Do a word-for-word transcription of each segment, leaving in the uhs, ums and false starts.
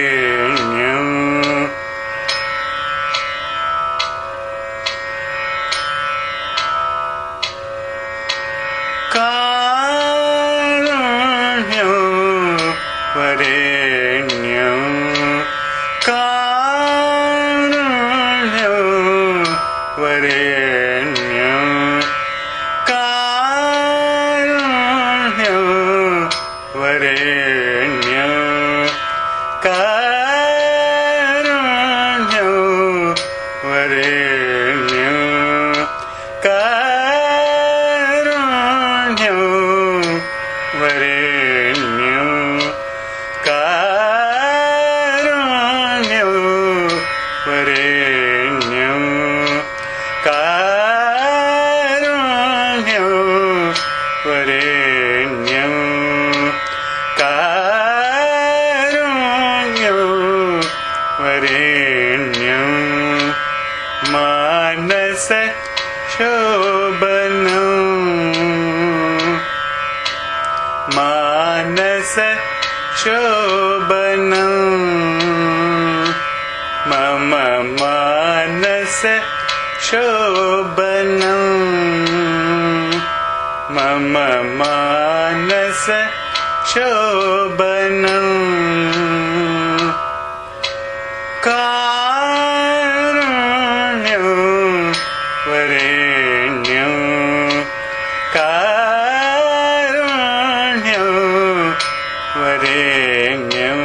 वरेण्यं कारुण्यं वरेण्यं कारुण्यं वरेण्यं कारुण्यं वरेण्यं कारुण्यं वरेण्यं कारुण्यं वरेण्यं कारुण्यं वरेण्यं कारुण्यं वरेण्यं कारुण्यं वरेण्यं मानस शोभनं मानस शोभनं मम मानस शोभनं मम मानस शोभनं कारुण्यं वरेण्यं कारुण्यं वरेण्यं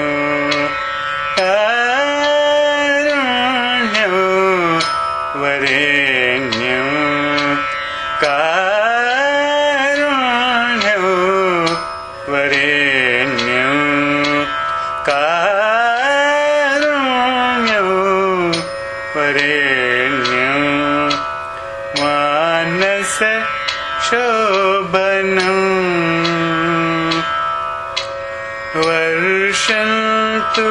कारुण्यं वरेण्यं कारुण्यं वरेण्यं कारुण्यं वरेण्यं मानस शोभनं वर्षन्तु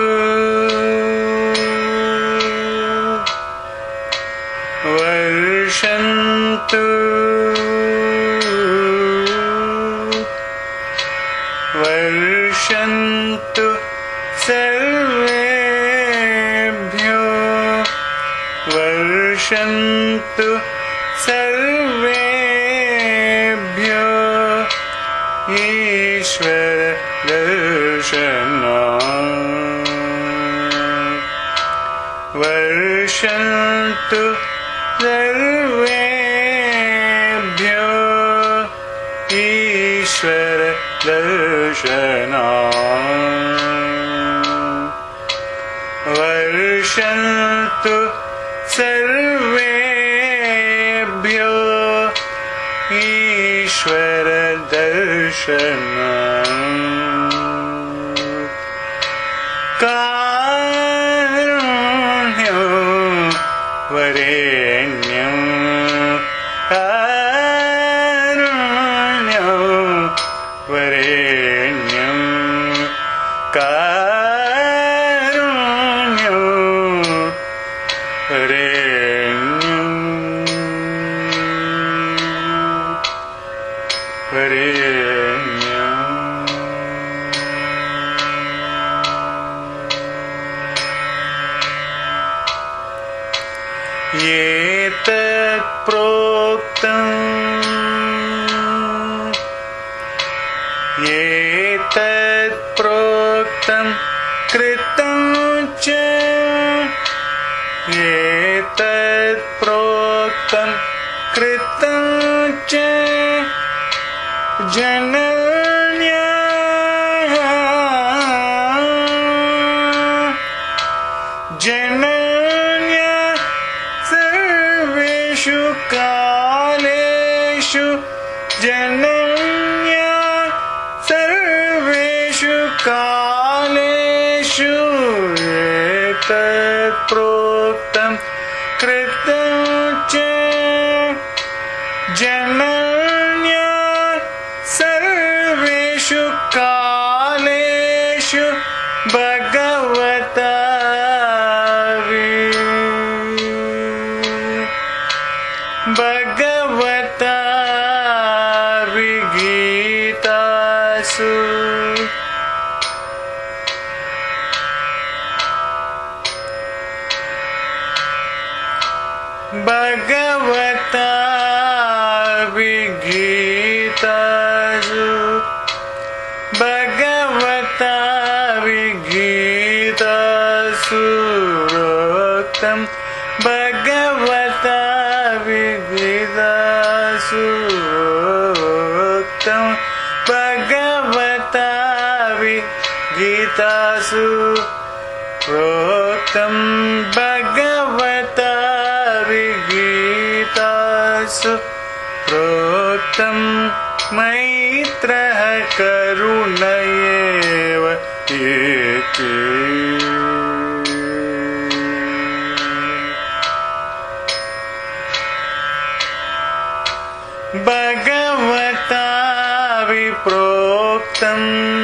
वर्षन्तु वर्षन्तु सर्वेभ्यो वर्षन्तु सर्वेभ्यो ईश्वर दर्शनात् वर्षन्तु सर्वेभ्यो ईश्वर दर्शनात् वर्षन्तु सर्वेभ्यो ईश्वर दर्शनात् कारुण्यं वरेण्यं कारुण्यं वरेण्यं कारुण्यं वरेण्यं वरेण्यं एतत् प्रोक्तम् एतत् प्रोक्तं कृतं च एतत् प्रोक्तं कृतं च जनन्या जनन्या सर्वेषु कालेषु जनन्या सर्वेषु कालेषु एतत् प्रोक्तं कृतं च जनन्या सर्वेषु कालेषु भगवता भगवता विगीतासु भगवता विगीतासु भगवता विगीतासु प्रोक्तं भगवता विगीतासु प्रोक्तं भगवता विगीतासु प्रोक्तं भगवता विगीतासु प्रोक्तं मैत्रः करुणयेव इति भगवता विप्रोक्तं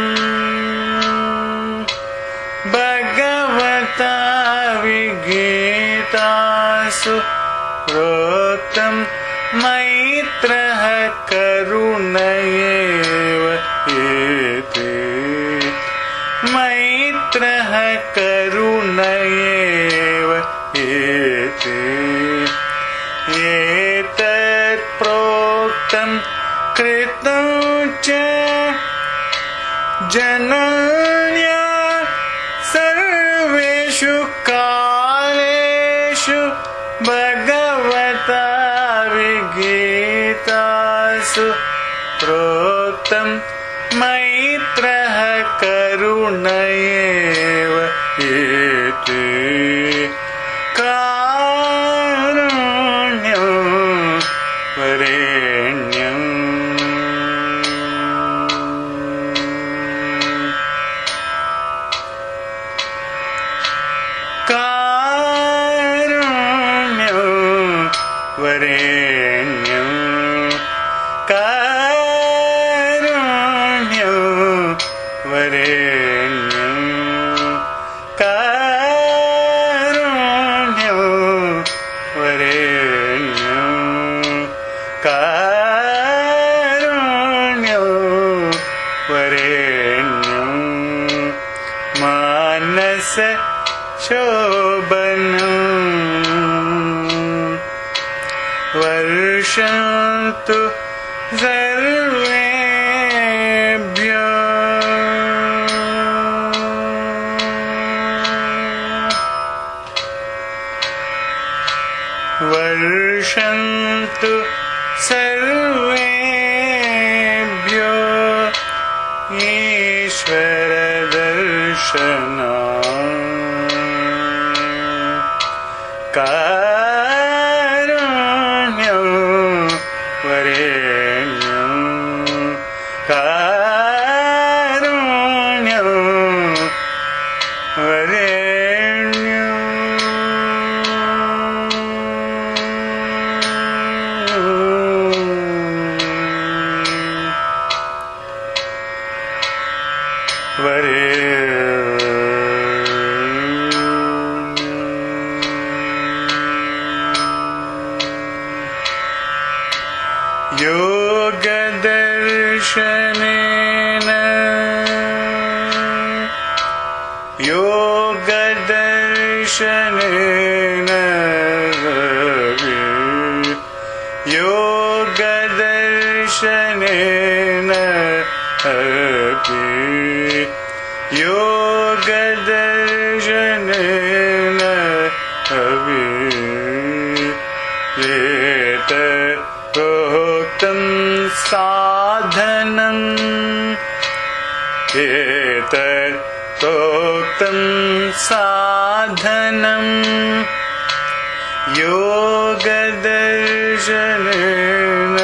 भगवता विगीतासु प्रोक्तं मैत्रः करुणयेव इति मैत्रः करुणयेव इति एतत् प्रोक्तं कृतं च जनन्य सर्वेषु कालेषु भगवता विगीतासु प्रोक्तं मैत्रः करुणयेव इति कारुण्यं वरेण्यं कारुण्यं वरेण्यं कारुण्यं वरेण्यं कारुण्यं वरेण्यं कारुण्यं वरेण्यं मानस शोभनं वर्षन्तु सर्वेभ्यो वर्षन्तु सर्वेभ्यो ईश्वरदर्शना कारुण्यं वरेण्यं कारुण्यं वरेण्यं योगदर्शनेन योगदर्शनेन योगदर्शनेन योगदर्शनेन एतत् प्रोक्तं साधनं एतत् प्रोक्तं साधनं योगदर्शनेन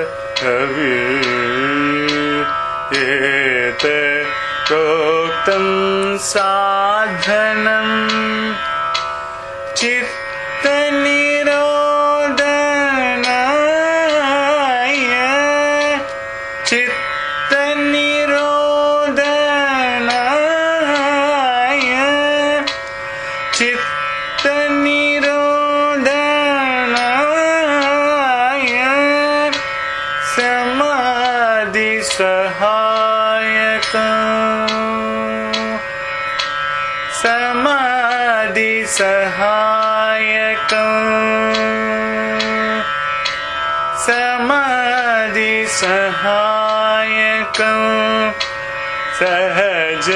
एतत् प्रोक्तं साधनं चित्तनिरोधनाय चित्तनिरोधनाय चित्तनिरोधनाय समाधि सहायकम् समाधि सहायकम् सहायकं सहज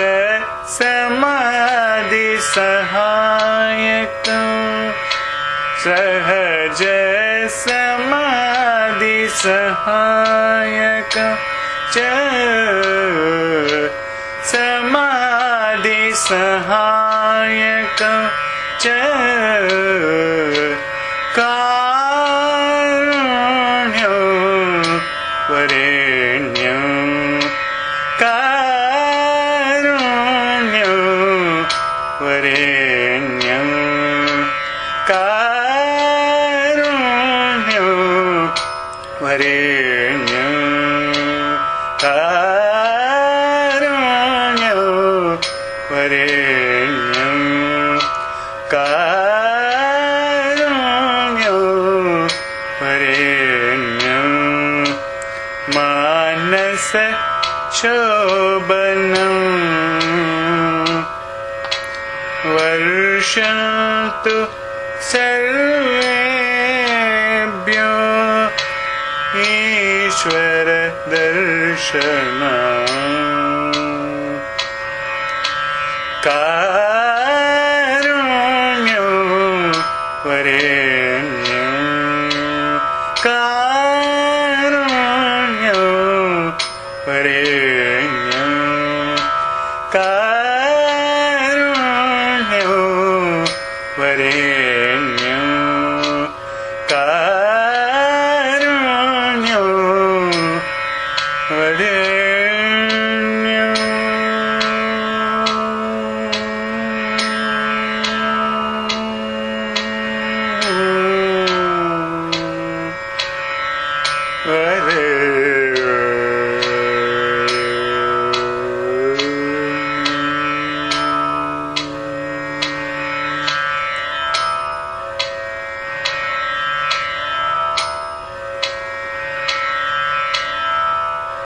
समाधि सहायकं सहज समाधि सहायकं च समाधि सहायकं च कारुण्यं वरेण्यं कारुण्यं वरेण्यं कारुण्यं वरेण्यं कारुण्यं वरेण्यं कारुण्यं वरेण्यं मानस शोभनं वर्षन्तु सर्वेभ्यो ईश्वर दर्शनम् कारुण्यं वरेण्यं कारुण्यं वरेण्यं कारुण्यं वरेण्यं कारुण्यं वरेण्यं